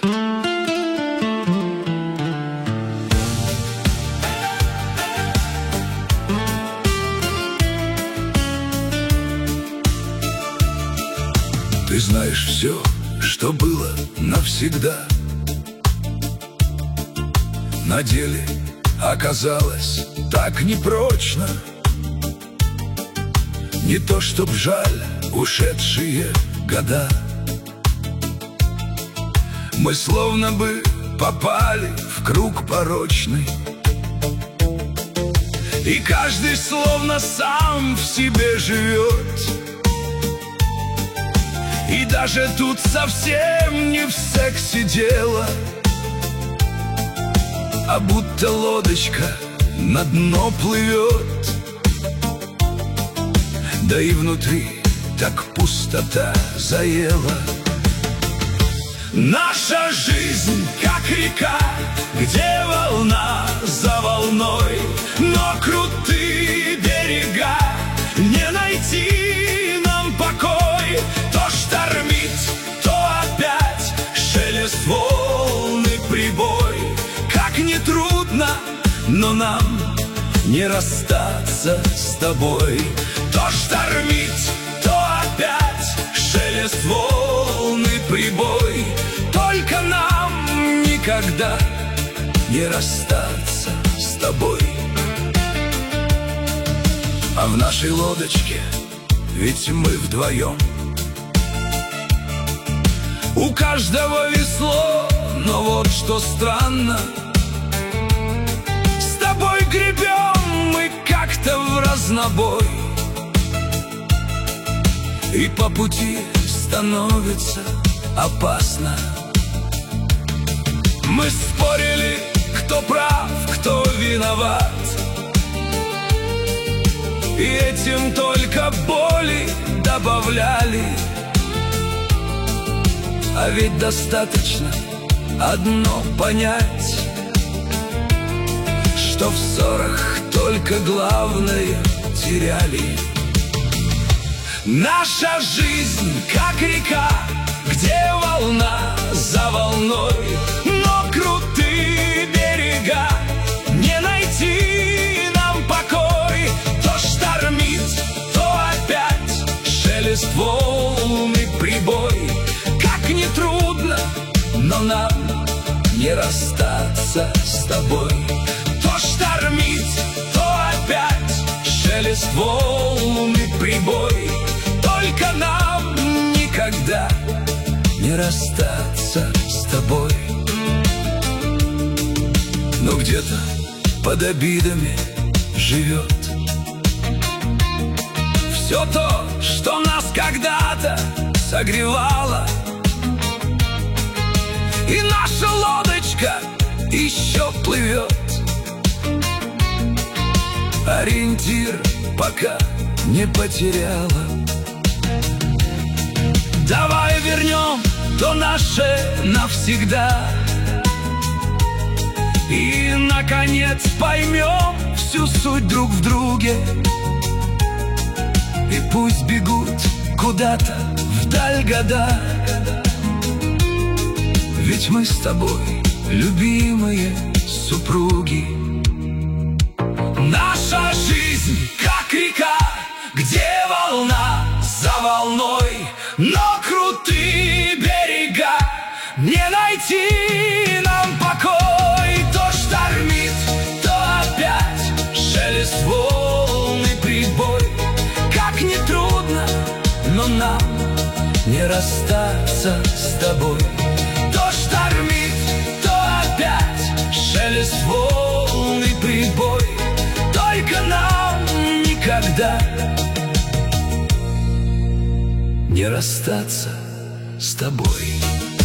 Ты знаешь все, что было навсегда. На деле оказалось так непрочно. Не то чтоб жаль ушедшие года. Мы словно бы попали в круг порочный, и каждый словно сам в себе живет. И даже тут совсем не в сексе дело, а будто лодочка на дно плывет. Да и внутри так пустота заела. Наша жизнь как река, где волна за волной, но крутые берега, не найти нам покой. То штормит, то опять шелест волны, прибой. Как не трудно, но нам не расстаться с тобой. То штормит, то опять шелест волны, прибой. Только нам никогда не расстаться с тобой. А в нашей лодочке ведь мы вдвоем. У каждого весло, но вот что странно, с тобой гребем мы как-то в разнобой, и по пути становится опасно. Мы спорили, кто прав, кто виноват, и этим только боли добавляли. А ведь достаточно одно понять, что в ссорах только главное теряли. Наша жизнь как река, где волна за волной, но крутые берега, не найти нам покой. То штормит, то опять шелест волны, прибой. Как не трудно, но нам не расстаться с тобой. То штормит, то опять шелест волны, прибой. Только нам никогда не расстаться с тобой. Но где-то под обидами живет все то, что нас когда-то согревало. И наша лодочка еще плывет. Ориентир пока не потеряла. Давай вернем то наше навсегда, и, наконец, поймем всю суть друг в друге. И пусть бегут куда-то вдаль года, ведь мы с тобой любимые супруги. Наша жизнь как река, где волна за волной, но крутые берега, не найти нам покой. То штормит, то опять шелест волны, прибой. Как не трудно, но нам не расстаться с тобой. То штормит, то опять шелест волны, прибой. Только нам никогда не расстаться с тобой.